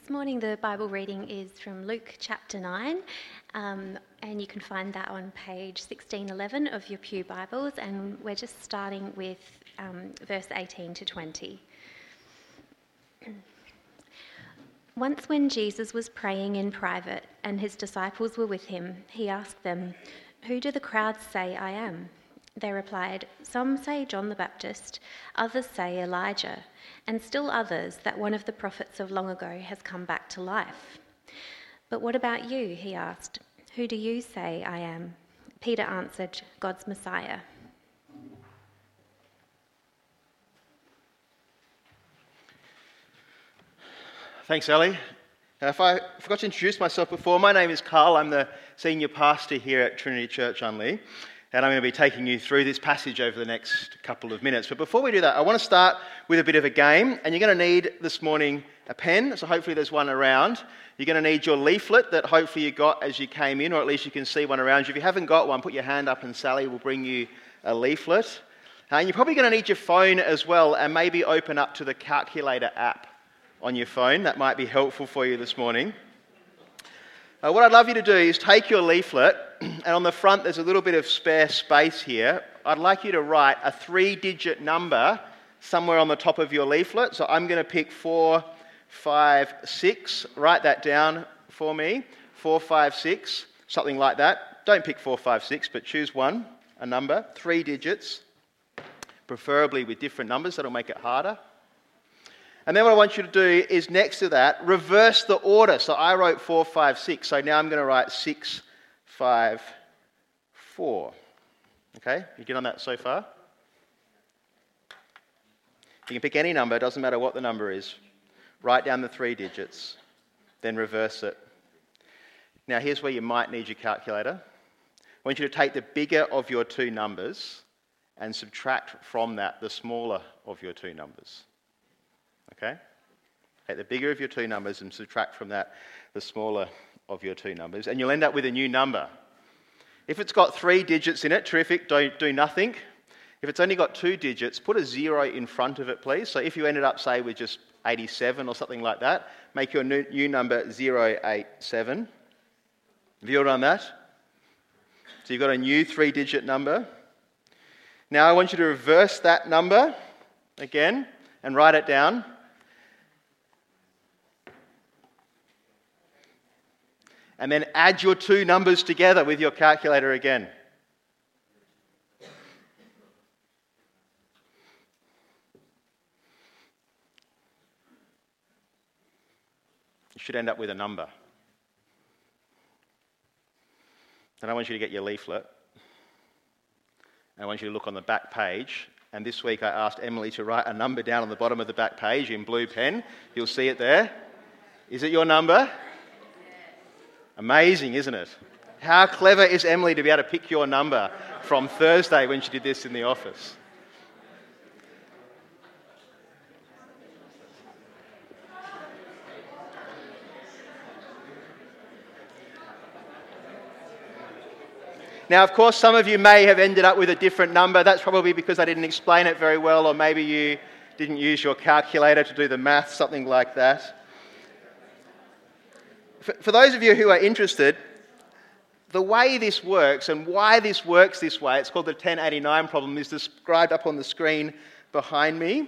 This morning the Bible reading is from Luke chapter 9, and you can find that on page 1611 of your Pew Bibles, and we're just starting with verse 18 to 20. Once when Jesus was praying in private and his disciples were with him, he asked them, "Who do the crowds say I am?" They replied, "Some say John the Baptist, others say Elijah, and still others that one of the prophets of long ago has come back to life." "But what about you?" he asked. "Who do you say I am?" Peter answered, "God's Messiah." Thanks, Ellie. If I forgot to introduce myself before, my name is Carl. I'm the senior pastor here at Trinity Church Unley, and I'm going to be taking you through this passage over the next couple of minutes. But before we do that, I want to start with a bit of a game, and you're going to need this morning a pen, so hopefully there's one around. You're going to need your leaflet that hopefully you got as you came in, or at least you can see one around you. If you haven't got one, put your hand up and Sally will bring you a leaflet. And you're probably going to need your phone as well, and maybe open up to the calculator app on your phone. That might be helpful for you this morning. What I'd love you to do is take your leaflet, and on the front there's a little bit of spare space here. I'd like you to write a 3-digit number somewhere on the top of your leaflet. So I'm going to pick 4, 5, 6. Write that down for me. 4, 5, 6, something like that. Don't pick 4, 5, 6, but choose one, a number, 3 digits, preferably with different numbers. That'll make it harder. And then what I want you to do is next to that, reverse the order. So I wrote 4, 5, 6. So now I'm going to write 6, 5, 4. Okay? You get on that so far? You can pick any number. It doesn't matter what the number is. Write down the 3 digits. Then reverse it. Now here's where you might need your calculator. I want you to take the bigger of your 2 numbers and subtract from that the smaller of your 2 numbers. Okay? Take the bigger of your 2 numbers and subtract from that the smaller of your 2 numbers, and you'll end up with a new number. If it's got 3 digits in it, terrific, don't do nothing. If it's only got 2 digits, put a 0 in front of it, please. So if you ended up, say, with just 87 or something like that, make your new number 087. Have you all done that? So you've got a new 3-digit number. Now I want you to reverse that number again and write it down. And then add your 2 numbers together with your calculator again. You should end up with a number. Then I want you to get your leaflet. And I want you to look on the back page. And this week I asked Emily to write a number down on the bottom of the back page in blue pen. You'll see it there. Is it your number? Amazing, isn't it? How clever is Emily to be able to pick your number from Thursday when she did this in the office? Now, of course, some of you may have ended up with a different number. That's probably because I didn't explain it very well, or maybe you didn't use your calculator to do the math, something like that. For those of you who are interested, the way this works and why this works this way, it's called the 1089 problem, is described up on the screen behind me.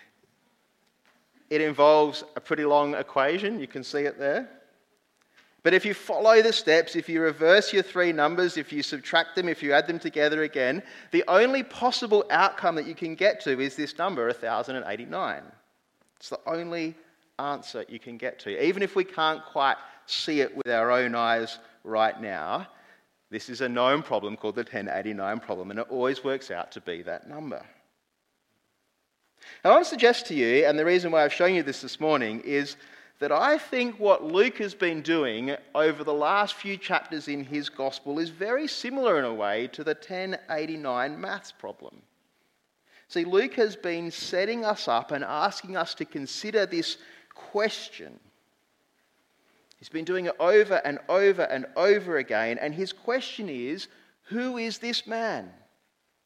It involves a pretty long equation. You can see it there. But if you follow the steps, if you reverse your 3 numbers, if you subtract them, if you add them together again, the only possible outcome that you can get to is this number, 1089. It's the only answer you can get to. Even if we can't quite see it with our own eyes right now, this is a known problem called the 1089 problem, and it always works out to be that number. Now, I want to suggest to you, and the reason why I've shown you this morning, is that I think what Luke has been doing over the last few chapters in his gospel is very similar in a way to the 1089 maths problem. See, Luke has been setting us up and asking us to consider this question. He's been doing it over and over and over again, and his question is, who is this man?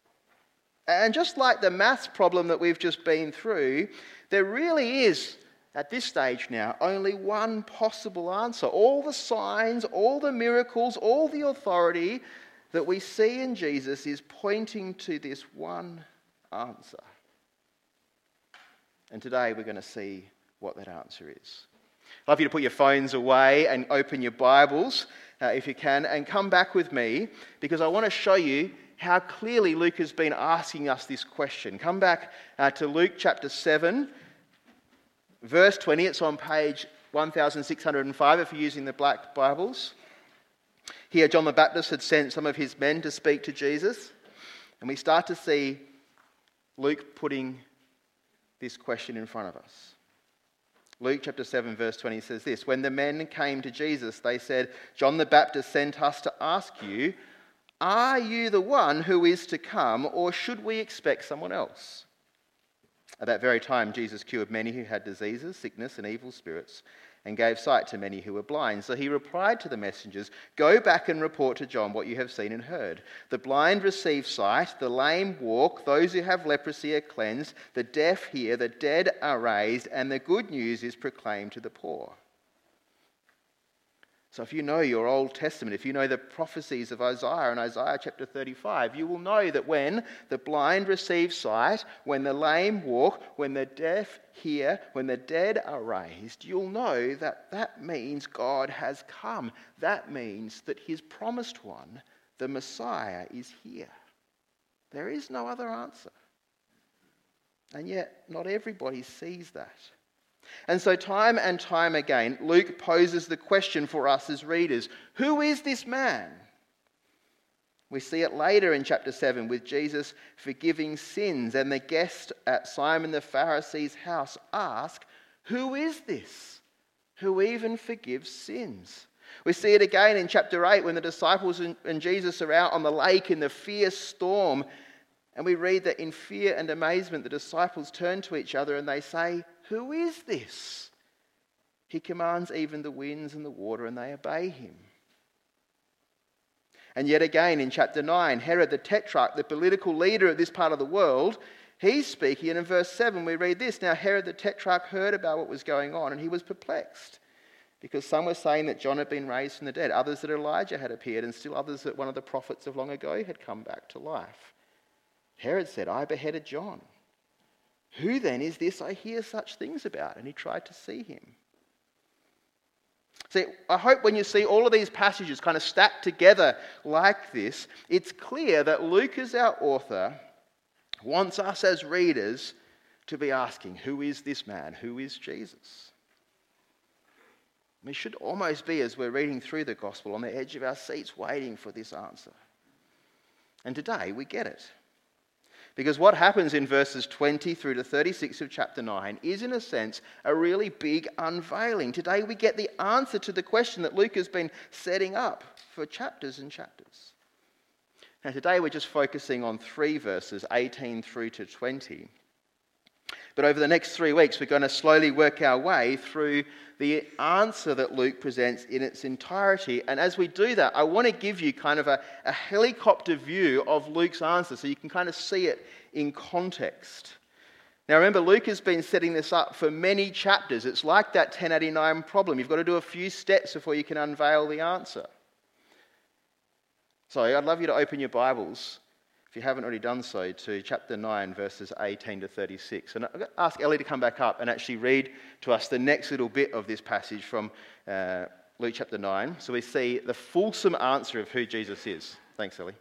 And just like the maths problem that we've just been through, there really is at this stage now, only one possible answer. All the signs, all the miracles, all the authority that we see in Jesus is pointing to this one answer. And today we're going to see what that answer is. I'd love you to put your phones away and open your Bibles, if you can, and come back with me, because I want to show you how clearly Luke has been asking us this question. Come back to Luke chapter 7, verse 20. It's on page 1605 if you're using the black Bibles. Here, John the Baptist had sent some of his men to speak to Jesus, and we start to see Luke putting this question in front of us. Luke chapter 7 verse 20 says this: "When the men came to Jesus, they said, 'John the Baptist sent us to ask you, are you the one who is to come, or should we expect someone else?' At that very time, Jesus cured many who had diseases, sickness, and evil spirits, and gave sight to many who were blind. So he replied to the messengers, 'Go back and report to John what you have seen and heard. The blind receive sight, the lame walk, those who have leprosy are cleansed, the deaf hear, the dead are raised, and the good news is proclaimed to the poor.'" So if you know your Old Testament, if you know the prophecies of Isaiah and Isaiah chapter 35, you will know that when the blind receive sight, when the lame walk, when the deaf hear, when the dead are raised, you'll know that that means God has come. That means that his promised one, the Messiah, is here. There is no other answer. And yet, not everybody sees that. And so time and time again, Luke poses the question for us as readers: who is this man? We see it later in chapter 7 with Jesus forgiving sins, and the guest at Simon the Pharisee's house ask, "Who is this who even forgives sins?" We see it again in chapter 8 when the disciples and Jesus are out on the lake in the fierce storm, and we read that in fear and amazement the disciples turn to each other and they say, "Who is this? He commands even the winds and the water, and they obey him." And yet again in chapter 9, Herod the Tetrarch, the political leader of this part of the world, he's speaking, and in verse 7 we read this: "Now Herod the Tetrarch heard about what was going on, and he was perplexed, because some were saying that John had been raised from the dead, others that Elijah had appeared, and still others that one of the prophets of long ago had come back to life. Herod said, 'I beheaded John. Who then is this I hear such things about?' And he tried to see him." See, I hope when you see all of these passages kind of stacked together like this, it's clear that Luke, as our author, wants us as readers to be asking, who is this man? Who is Jesus? We should almost be, as we're reading through the gospel, on the edge of our seats waiting for this answer. And today we get it. Because what happens in verses 20 through to 36 of chapter 9 is, in a sense, a really big unveiling. Today we get the answer to the question that Luke has been setting up for chapters and chapters. Now today we're just focusing on 3 verses, 18 through to 20. But over the next 3 weeks we're going to slowly work our way through the answer that Luke presents in its entirety. And as we do that, I want to give you kind of a helicopter view of Luke's answer so you can kind of see it in context. Now remember, Luke has been setting this up for many chapters. It's like that 1089 problem. You've got to do a few steps before you can unveil the answer. So I'd love you to open your Bibles, if you haven't already done so, to chapter 9, verses 18 to 36. And I'm going to ask Ellie to come back up and actually read to us the next little bit of this passage from Luke chapter 9, so we see the fulsome answer of who Jesus is. Thanks, Ellie.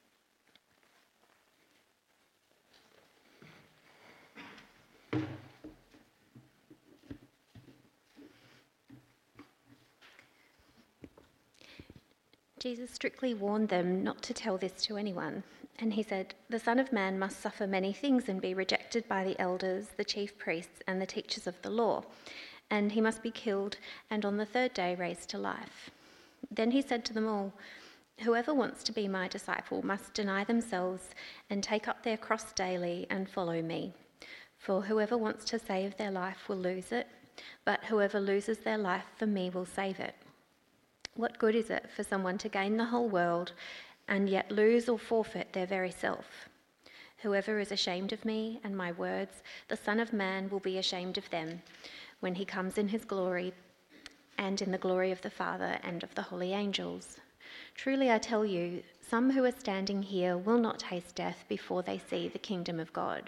Jesus strictly warned them not to tell this to anyone. And he said, "The Son of Man must suffer many things and be rejected by the elders, the chief priests, and the teachers of the law. And he must be killed, and on the 3rd day raised to life." Then he said to them all, "Whoever wants to be my disciple must deny themselves and take up their cross daily and follow me. For whoever wants to save their life will lose it, but whoever loses their life for me will save it. What good is it for someone to gain the whole world and yet lose or forfeit their very self? Whoever is ashamed of me and my words, the Son of Man will be ashamed of them when he comes in his glory and in the glory of the Father and of the holy angels. Truly I tell you, some who are standing here will not taste death before they see the kingdom of God."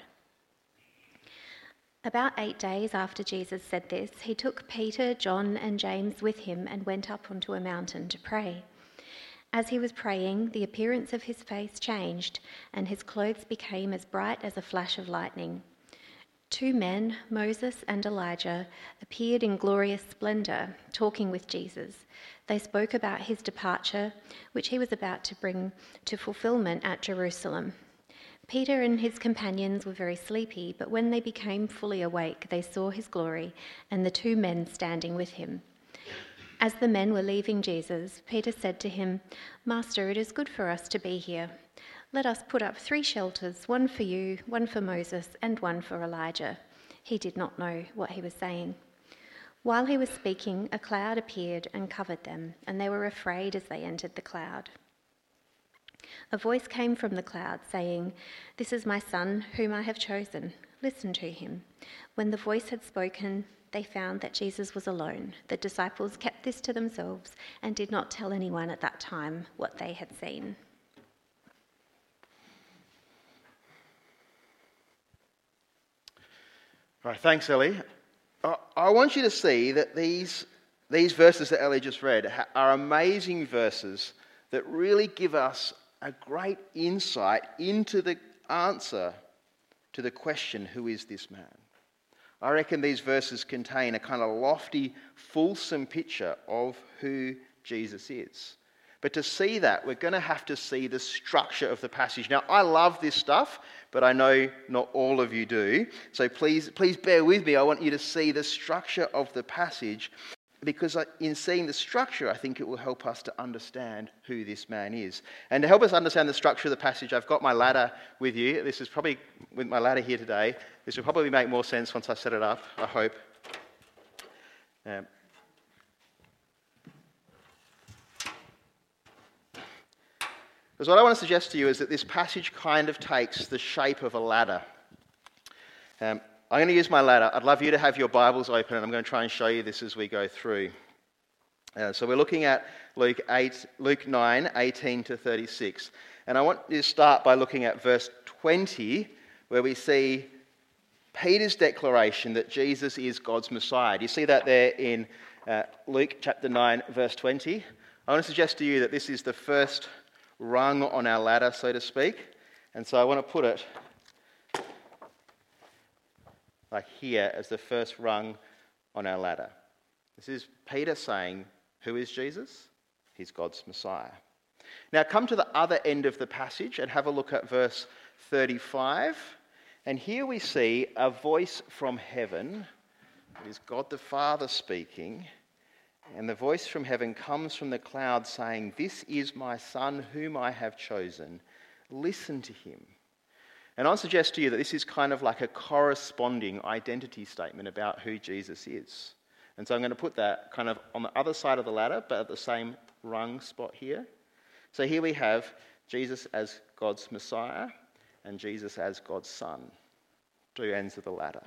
About 8 days after Jesus said this, he took Peter, John, and James with him and went up onto a mountain to pray. As he was praying, the appearance of his face changed, and his clothes became as bright as a flash of lightning. 2 men, Moses and Elijah, appeared in glorious splendor, talking with Jesus. They spoke about his departure, which he was about to bring to fulfillment at Jerusalem. Peter and his companions were very sleepy, but when they became fully awake, they saw his glory and the 2 men standing with him. As the men were leaving Jesus, Peter said to him, "Master, it is good for us to be here. Let us put up 3 shelters, one for you, one for Moses, and one for Elijah." He did not know what he was saying. While he was speaking, a cloud appeared and covered them, and they were afraid as they entered the cloud. A voice came from the cloud saying, "This is my son, whom I have chosen. Listen to him." When the voice had spoken, they found that Jesus was alone. The disciples kept this to themselves and did not tell anyone at that time what they had seen. Right, thanks, Ellie. I want you to see that these verses that Ellie just read are amazing verses that really give us a great insight into the answer to the question, who is this man? I reckon these verses contain a kind of lofty, fulsome picture of who Jesus is. But to see that, we're going to have to see the structure of the passage. Now, I love this stuff, but I know not all of you do. So please bear with me. I want you to see the structure of the passage, because in seeing the structure, I think it will help us to understand who this man is. And to help us understand the structure of the passage, I've got my ladder with you. This is probably, with my ladder here today, this will probably make more sense once I set it up, I hope. Because what I want to suggest to you is that this passage kind of takes the shape of a ladder. I'm going to use my ladder. I'd love you to have your Bibles open, and I'm going to try and show you this as we go through. So we're looking at Luke 9, 18 to 36. And I want you to start by looking at verse 20, where we see Peter's declaration that Jesus is God's Messiah. Do you see that there in Luke chapter 9, verse 20? I want to suggest to you that this is the first rung on our ladder, so to speak. And so I want to put it like here as the first rung on our ladder. This is Peter saying, who is Jesus? He's God's Messiah. Now come to the other end of the passage and have a look at verse 35. And here we see a voice from heaven. It is God the Father speaking. And the voice from heaven comes from the cloud saying, "This is my son whom I have chosen. Listen to him." And I'll suggest to you that this is kind of like a corresponding identity statement about who Jesus is. And so I'm going to put that kind of on the other side of the ladder, but at the same rung spot here. So here we have Jesus as God's Messiah and Jesus as God's Son, 2 ends of the ladder.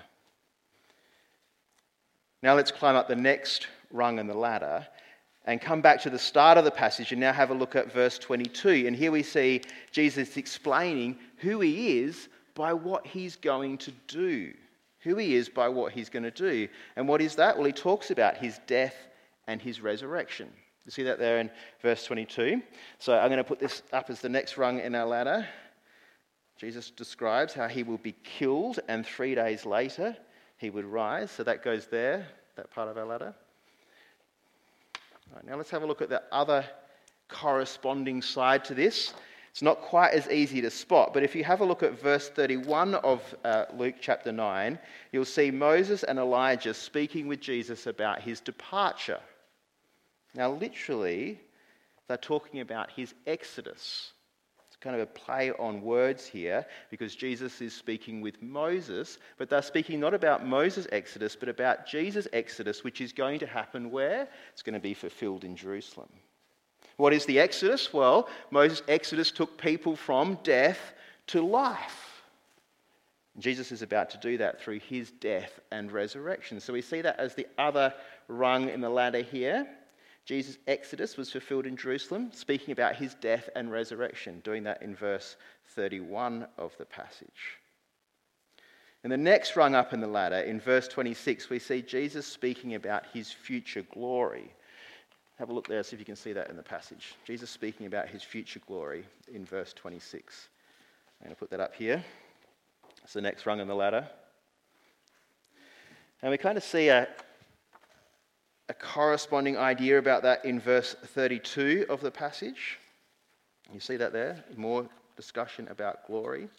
Now let's climb up the next rung in the ladder and come back to the start of the passage and now have a look at verse 22. And here we see Jesus explaining who he is by what he's going to do. Who he is by what he's going to do. And what is that? Well, he talks about his death and his resurrection. You see that there in verse 22? So I'm going to put this up as the next rung in our ladder. Jesus describes how he will be killed and 3 days later he would rise. So that goes there, that part of our ladder. All right, now let's have a look at the other corresponding side to this. It's not quite as easy to spot, but if you have a look at verse 31 of Luke chapter 9, you'll see Moses and Elijah speaking with Jesus about his departure. Now literally, they're talking about his exodus. Kind of a play on words here, because Jesus is speaking with Moses, but they're speaking not about Moses' exodus, but about Jesus' exodus, which is going to happen where? It's going to be fulfilled in Jerusalem. What is the exodus? Well, Moses' exodus took people from death to life. Jesus is about to do that through his death and resurrection. So we see that as the other rung in the ladder here. Jesus' exodus was fulfilled in Jerusalem, speaking about his death and resurrection, doing that in verse 31 of the passage. And the next rung up in the ladder, in verse 26, we see Jesus speaking about his future glory. Have a look there, see if you can see that in the passage. Jesus speaking about his future glory in verse 26. I'm going to put that up here. It's the next rung on the ladder. And we kind of see a corresponding idea about that in verse 32 of the passage. You see that there? More discussion about glory.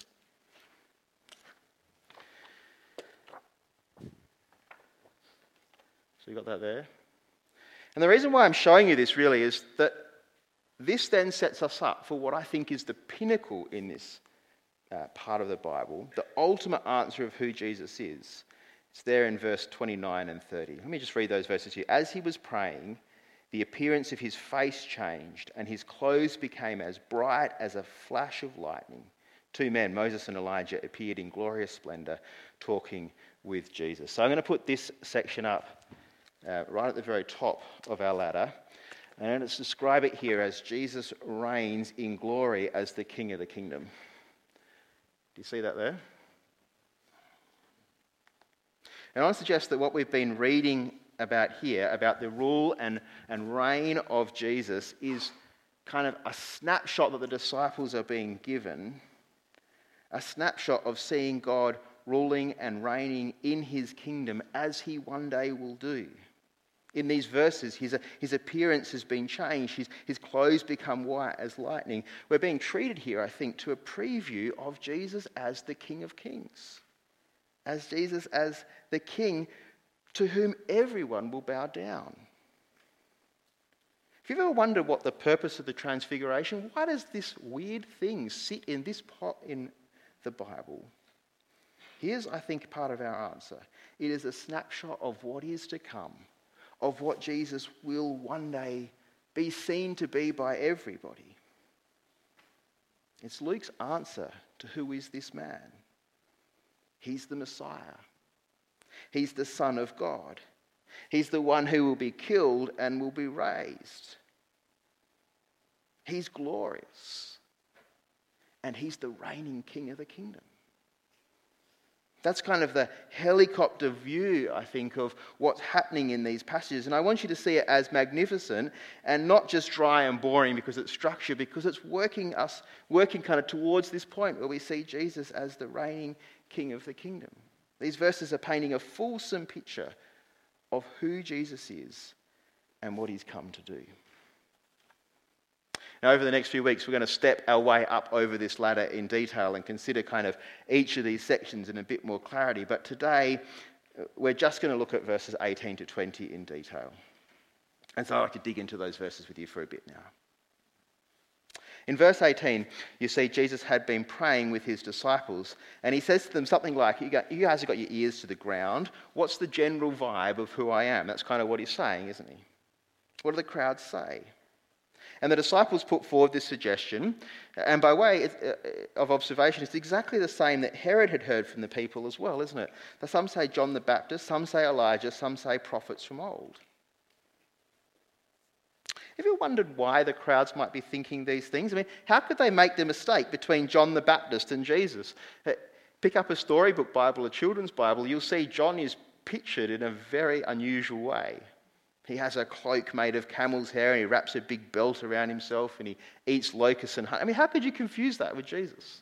So you got that there. And the reason why I'm showing you this really is that this then sets us up for what I think is the pinnacle in this part of the Bible, the ultimate answer of who Jesus is. It's there in verse 29 and 30. Let me just read those verses here. As he was praying, the appearance of his face changed, and his clothes became as bright as a flash of lightning. Two men, Moses and Elijah, appeared in glorious splendor, talking with Jesus. So I'm going to put this section up right at the very top of our ladder, and let's describe it here as Jesus reigns in glory as the King of the kingdom. Do you see that there? And I want to suggest that what we've been reading about here, about the rule and reign of Jesus, is kind of a snapshot that the disciples are being given, a snapshot of seeing God ruling and reigning in his kingdom as he one day will do. In these verses, his appearance has been changed. His clothes become white as lightning. We're being treated here, I think, to a preview of Jesus as the King of Kings. As Jesus as the King to whom everyone will bow down. If you've ever wondered what the purpose of the Transfiguration, why does this weird thing sit in this pot in the Bible? Here's, I think, part of our answer. It is a snapshot of what is to come, of what Jesus will one day be seen to be by everybody. It's Luke's answer to who is this man. He's the Messiah. He's the Son of God. He's the one who will be killed and will be raised. He's glorious. And he's the reigning King of the kingdom. That's kind of the helicopter view, I think, of what's happening in these passages. And I want you to see it as magnificent and not just dry and boring because it's structured, because it's working kind of towards this point where we see Jesus as the reigning King of the kingdom. These verses are painting a fulsome picture of who Jesus is and what he's come to do. Now, over the next few weeks, we're going to step our way up over this ladder in detail and consider kind of each of these sections in a bit more clarity. But today, we're just going to look at verses 18 to 20 in detail. And so I'd like to dig into those verses with you for a bit now. In verse 18, you see Jesus had been praying with his disciples, and he says to them something like, you guys have got your ears to the ground. What's the general vibe of who I am? That's kind of what he's saying, isn't he? What do the crowds say? And the disciples put forward this suggestion, and by way of observation, it's exactly the same that Herod had heard from the people as well, isn't it? Some say John the Baptist, some say Elijah, some say prophets from old. Have you wondered why the crowds might be thinking these things? I mean, how could they make the mistake between John the Baptist and Jesus? Pick up a storybook Bible, a children's Bible, you'll see John is pictured in a very unusual way. He has a cloak made of camel's hair and he wraps a big belt around himself and he eats locusts and honey. I mean, how could you confuse that with Jesus?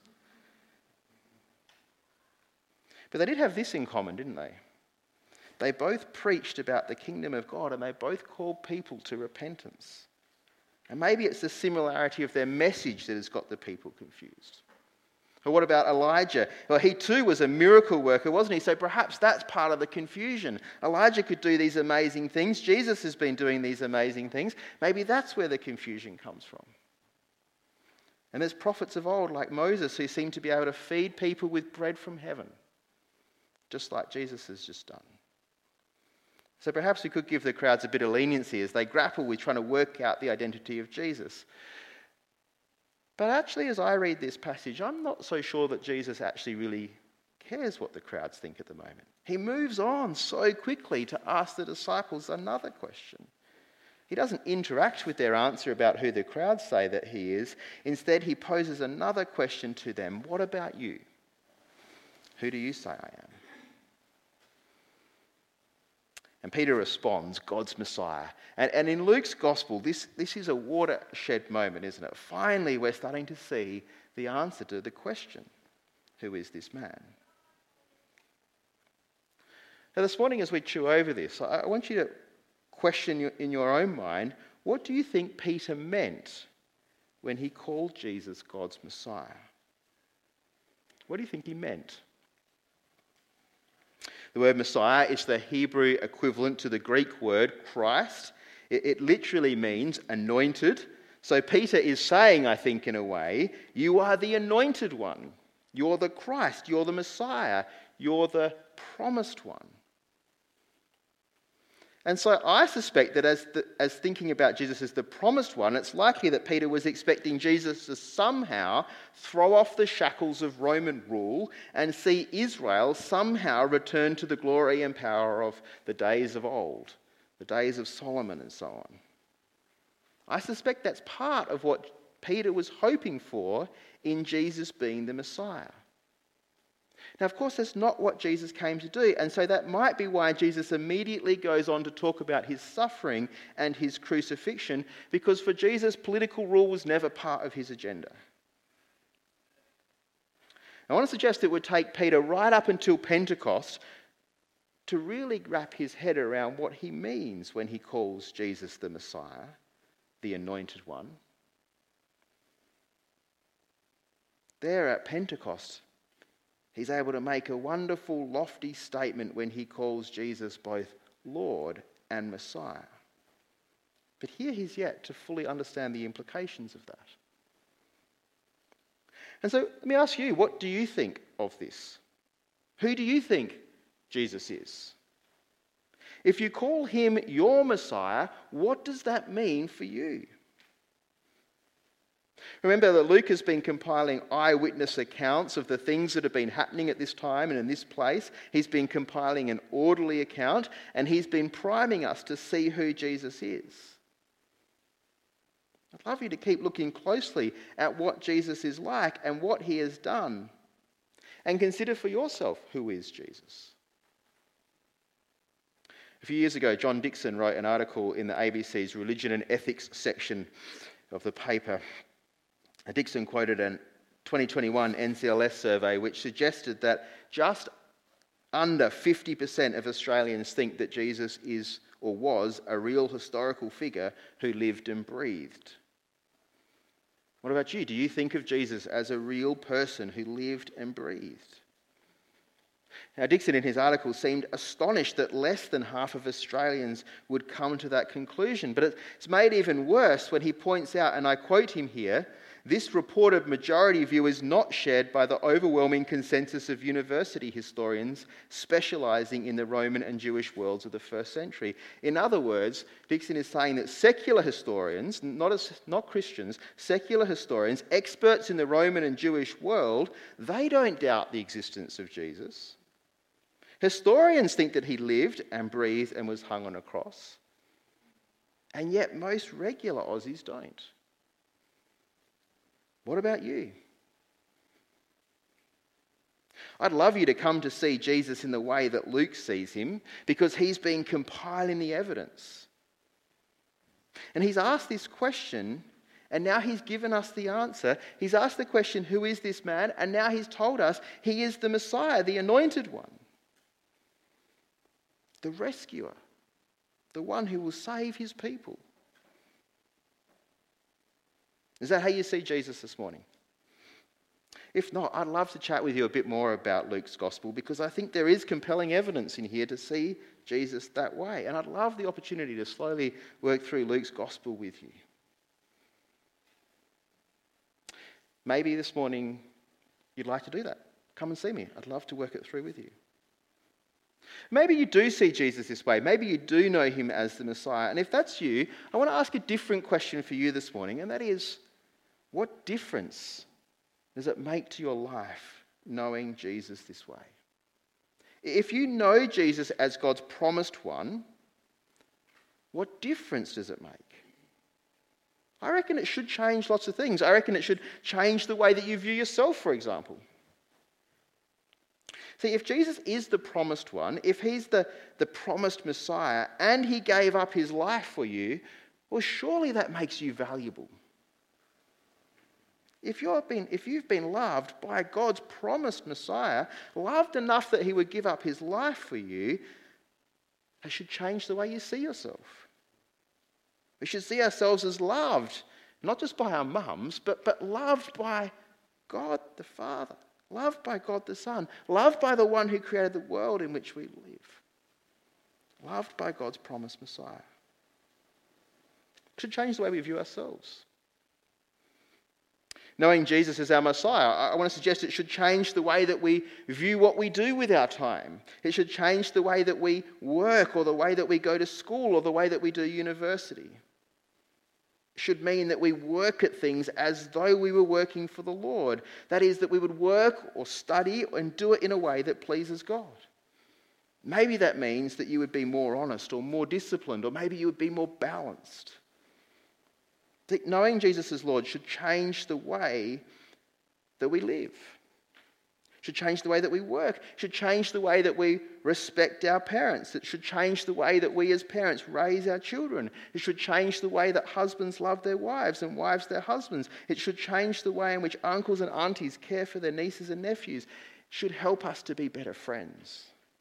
But they did have this in common, didn't they? They both preached about the kingdom of God and they both called people to repentance. And maybe it's the similarity of their message that has got the people confused. Or what about Elijah? Well, he too was a miracle worker, wasn't he? So perhaps that's part of the confusion. Elijah could do these amazing things. Jesus has been doing these amazing things. Maybe that's where the confusion comes from. And there's prophets of old like Moses who seem to be able to feed people with bread from heaven, just like Jesus has just done. So perhaps we could give the crowds a bit of leniency as they grapple with trying to work out the identity of Jesus. But actually, as I read this passage, I'm not so sure that Jesus actually really cares what the crowds think at the moment. He moves on so quickly to ask the disciples another question. He doesn't interact with their answer about who the crowds say that he is. Instead, he poses another question to them. What about you? Who do you say I am? And Peter responds, God's Messiah. And in Luke's gospel, this is a watershed moment, isn't it? Finally, we're starting to see the answer to the question, who is this man? Now this morning as we chew over this, I want you to question in your own mind, what do you think Peter meant when he called Jesus God's Messiah? What do you think he meant? The word Messiah is the Hebrew equivalent to the Greek word Christ. It literally means anointed. So Peter is saying, I think in a way, you are the anointed one. You're the Christ. You're the Messiah. You're the promised one. And so I suspect that as thinking about Jesus as the promised one, it's likely that Peter was expecting Jesus to somehow throw off the shackles of Roman rule and see Israel somehow return to the glory and power of the days of old, the days of Solomon and so on. I suspect that's part of what Peter was hoping for in Jesus being the Messiah. Now, of course, that's not what Jesus came to do, and so that might be why Jesus immediately goes on to talk about his suffering and his crucifixion, because for Jesus, political rule was never part of his agenda. I want to suggest it would take Peter right up until Pentecost to really wrap his head around what he means when he calls Jesus the Messiah, the anointed one. There at Pentecost, he's able to make a wonderful, lofty statement when he calls Jesus both Lord and Messiah. But here he's yet to fully understand the implications of that. And so let me ask you, what do you think of this? Who do you think Jesus is? If you call him your Messiah, what does that mean for you? Remember that Luke has been compiling eyewitness accounts of the things that have been happening at this time and in this place. He's been compiling an orderly account, and he's been priming us to see who Jesus is. I'd love you to keep looking closely at what Jesus is like and what he has done, and consider for yourself, who is Jesus? A few years ago, John Dixon wrote an article in the ABC's Religion and Ethics section of the paper. Dixon quoted a 2021 NCLS survey which suggested that just under 50% of Australians think that Jesus is or was a real historical figure who lived and breathed. What about you? Do you think of Jesus as a real person who lived and breathed? Now, Dixon in his article seemed astonished that less than half of Australians would come to that conclusion. But it's made even worse when he points out, and I quote him here, this reported majority view is not shared by the overwhelming consensus of university historians specialising in the Roman and Jewish worlds of the first century. In other words, Dixon is saying that secular historians, not Christians, secular historians, experts in the Roman and Jewish world, they don't doubt the existence of Jesus. Historians think that he lived and breathed and was hung on a cross. And yet most regular Aussies don't. What about you? I'd love you to come to see Jesus in the way that Luke sees him, because he's been compiling the evidence. And he's asked this question, and now he's given us the answer. He's asked the question, who is this man? And now he's told us he is the Messiah, the anointed one, the rescuer, the one who will save his people. Is that how you see Jesus this morning? If not, I'd love to chat with you a bit more about Luke's gospel, because I think there is compelling evidence in here to see Jesus that way. And I'd love the opportunity to slowly work through Luke's gospel with you. Maybe this morning you'd like to do that. Come and see me. I'd love to work it through with you. Maybe you do see Jesus this way. Maybe you do know him as the Messiah. And if that's you, I want to ask a different question for you this morning, and that is, what difference does it make to your life knowing Jesus this way? If you know Jesus as God's promised one, what difference does it make? I reckon it should change lots of things. I reckon it should change the way that you view yourself, for example. See, if Jesus is the promised one, if he's the promised Messiah, and he gave up his life for you, well, surely that makes you valuable. If you've been loved by God's promised Messiah, loved enough that he would give up his life for you, it should change the way you see yourself. We should see ourselves as loved, not just by our mums, but loved by God the Father, loved by God the Son, loved by the one who created the world in which we live, loved by God's promised Messiah. It should change the way we view ourselves. Knowing Jesus as our Messiah, I want to suggest it should change the way that we view what we do with our time. It should change the way that we work, or the way that we go to school, or the way that we do university. It should mean that we work at things as though we were working for the Lord. That is, that we would work or study and do it in a way that pleases God. Maybe that means that you would be more honest or more disciplined, or maybe you would be more balanced. Knowing Jesus as Lord should change the way that we live. Should change the way that we work. Should change the way that we respect our parents. It should change the way that we as parents raise our children. It should change the way that husbands love their wives and wives their husbands. It should change the way in which uncles and aunties care for their nieces and nephews. It should help us to be better friends.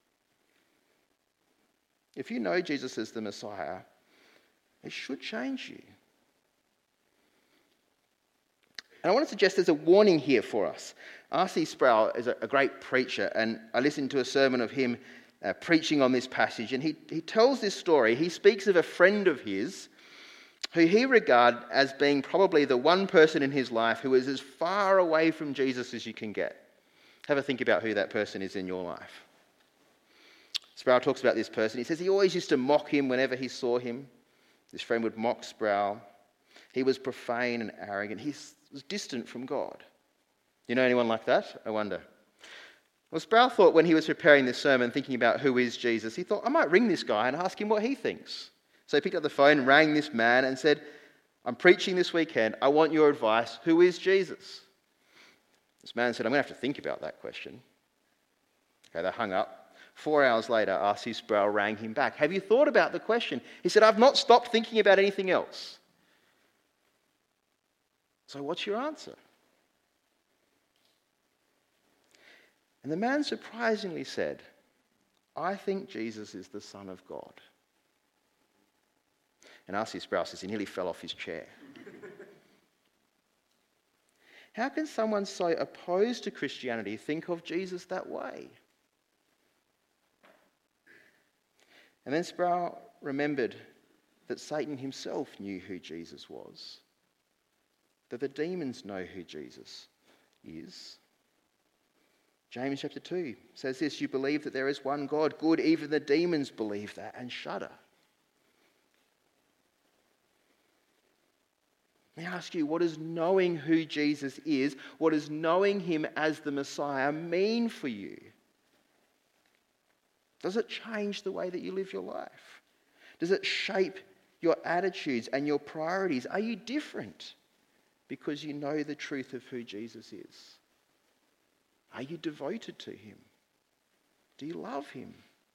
If you know Jesus as the Messiah, it should change you. And I want to suggest there's a warning here for us. R.C. Sproul is a great preacher, and I listened to a sermon of him preaching on this passage, and he tells this story. He speaks of a friend of his who he regarded as being probably the one person in his life who is as far away from Jesus as you can get. Have a think about who that person is in your life. Sproul talks about this person. He says he always used to mock him whenever he saw him. This friend would mock Sproul. He was profane and arrogant. He was distant from God. You know anyone like that? I wonder. Well, Sproul thought when he was preparing this sermon, thinking about who is Jesus, he thought, I might ring this guy and ask him what he thinks. So he picked up the phone, rang this man and said, I'm preaching this weekend. I want your advice. Who is Jesus? This man said, I'm going to have to think about that question. Okay, they hung up. 4 hours later, R.C. Sproul rang him back. Have you thought about the question? He said, I've not stopped thinking about anything else. So what's your answer? And the man surprisingly said, I think Jesus is the Son of God. And R.C. Sproul says he nearly fell off his chair. How can someone so opposed to Christianity think of Jesus that way? And then Sproul remembered that Satan himself knew who Jesus was. That the demons know who Jesus is. James chapter 2 says this, you believe that there is one God, good, even the demons believe that and shudder. Let me ask you, what does knowing who Jesus is, what does knowing him as the Messiah mean for you? Does it change the way that you live your life? Does it shape your attitudes and your priorities? Are you different because you know the truth of who Jesus is? Are you devoted to him? Do you love him?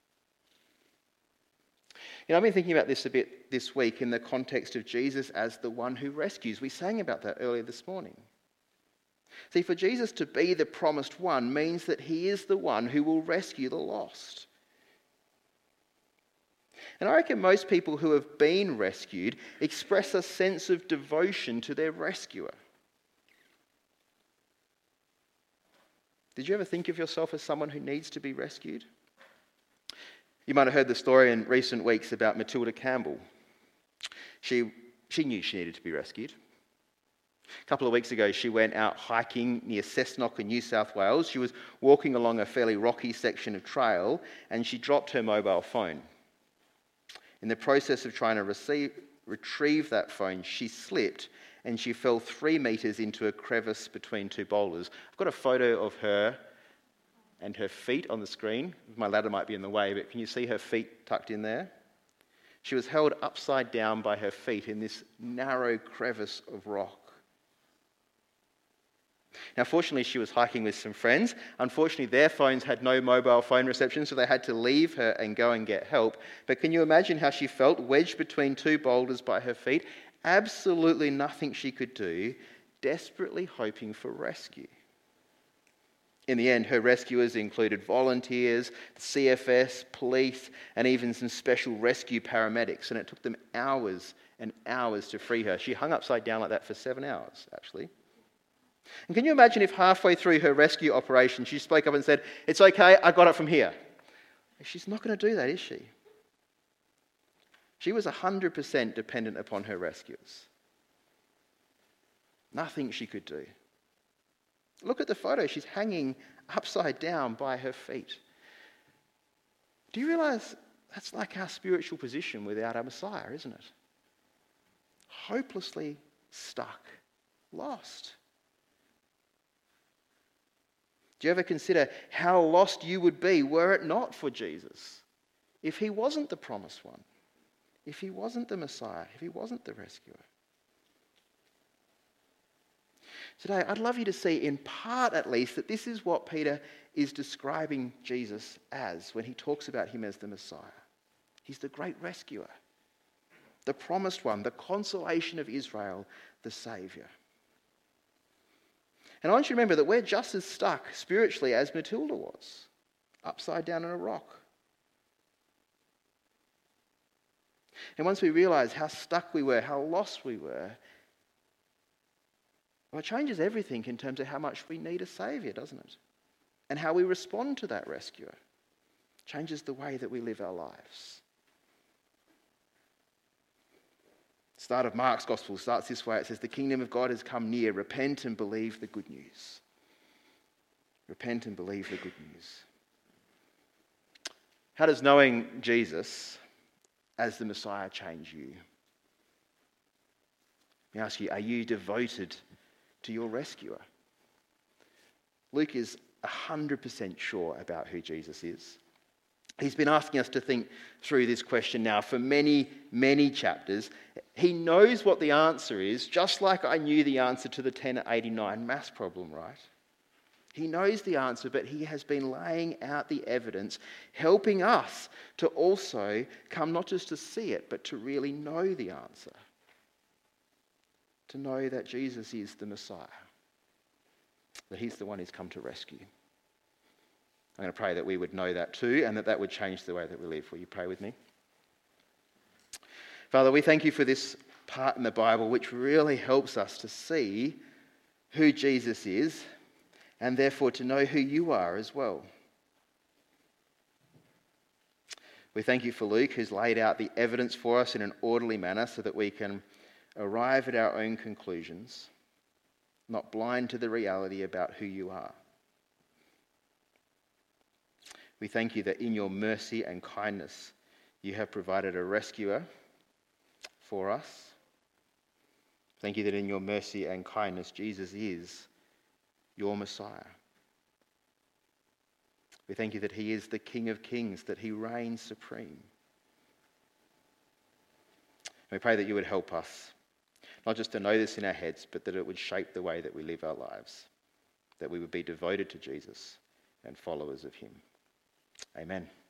You know, I've been thinking about this a bit this week in the context of Jesus as the one who rescues. We sang about that earlier this morning. See, for Jesus to be the promised one means that he is the one who will rescue the lost. And I reckon most people who have been rescued express a sense of devotion to their rescuer. Did you ever think of yourself as someone who needs to be rescued? You might have heard the story in recent weeks about Matilda Campbell. She knew she needed to be rescued. A couple of weeks ago, she went out hiking near Cessnock in New South Wales. She was walking along a fairly rocky section of trail and she dropped her mobile phone. In the process of trying to retrieve that phone, she slipped and she fell 3 metres into a crevice between two boulders. I've got a photo of her and her feet on the screen. My ladder might be in the way, but can you see her feet tucked in there? She was held upside down by her feet in this narrow crevice of rock. Now, fortunately, she was hiking with some friends. Unfortunately, their phones had no mobile phone reception, so they had to leave her and go and get help. But can you imagine how she felt, wedged between two boulders by her feet? Absolutely nothing she could do, desperately hoping for rescue. In the end, her rescuers included volunteers, CFS, police, and even some special rescue paramedics, and it took them hours and hours to free her. She hung upside down like that for 7 hours, actually. And can you imagine if halfway through her rescue operation she spoke up and said, "It's okay, I got it from here"? She's not going to do that, is she? She was 100% dependent upon her rescuers. Nothing she could do. Look at the photo. She's hanging upside down by her feet. Do you realise that's like our spiritual position without our Messiah, isn't it? Hopelessly stuck, lost. Do you ever consider how lost you would be were it not for Jesus? If he wasn't the promised one, if he wasn't the Messiah, if he wasn't the rescuer? Today, I'd love you to see, in part at least, that this is what Peter is describing Jesus as when he talks about him as the Messiah. He's the great rescuer, the promised one, the consolation of Israel, the Saviour. And I want you to remember that we're just as stuck spiritually as Matilda was, upside down on a rock. And once we realise how stuck we were, how lost we were, well, it changes everything in terms of how much we need a saviour, doesn't it? And how we respond to that rescuer. It changes the way that we live our lives. The start of Mark's Gospel starts this way. It says, "The kingdom of God has come near. Repent and believe the good news." Repent and believe the good news. How does knowing Jesus as the Messiah change you? Let me ask you, are you devoted to your rescuer? Luke is 100% sure about who Jesus is. He's been asking us to think through this question now for many, many chapters. He knows what the answer is, just like I knew the answer to the 1089 maths problem, right? He knows the answer, but he has been laying out the evidence, helping us to also come not just to see it, but to really know the answer. To know that Jesus is the Messiah. That he's the one who's come to rescue. I'm going to pray that we would know that too, and that would change the way that we live. Will you pray with me? Father, we thank you for this part in the Bible which really helps us to see who Jesus is, and therefore to know who you are as well. We thank you for Luke, who's laid out the evidence for us in an orderly manner so that we can arrive at our own conclusions, not blind to the reality about who you are. We thank you that in your mercy and kindness, you have provided a rescuer for us. Thank you that in your mercy and kindness, Jesus is your Messiah. We thank you that he is the King of Kings, that he reigns supreme. We pray that you would help us, not just to know this in our heads, but that it would shape the way that we live our lives, that we would be devoted to Jesus and followers of him. Amen.